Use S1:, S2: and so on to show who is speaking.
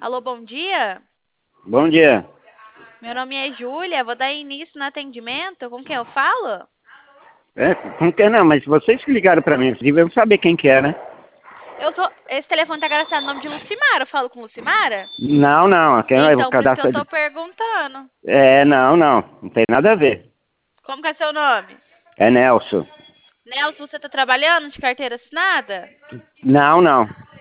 S1: Alô, bom dia.
S2: Bom dia.
S1: Meu nome é Júlia, vou dar início no atendimento. Com quem eu falo?
S2: Como que é? Não, mas vocês que ligaram pra mim, eu saber quem que é, né?
S1: Esse telefone tá cadastrado no nome de Lucimara. Eu falo com Lucimara?
S2: Não, aqui é o
S1: Então, por isso que eu
S2: cadastro.
S1: tô perguntando.
S2: Não tem nada a ver.
S1: Como que é seu nome?
S2: É Nelson.
S1: Nelson, você tá trabalhando de carteira assinada?
S2: Não.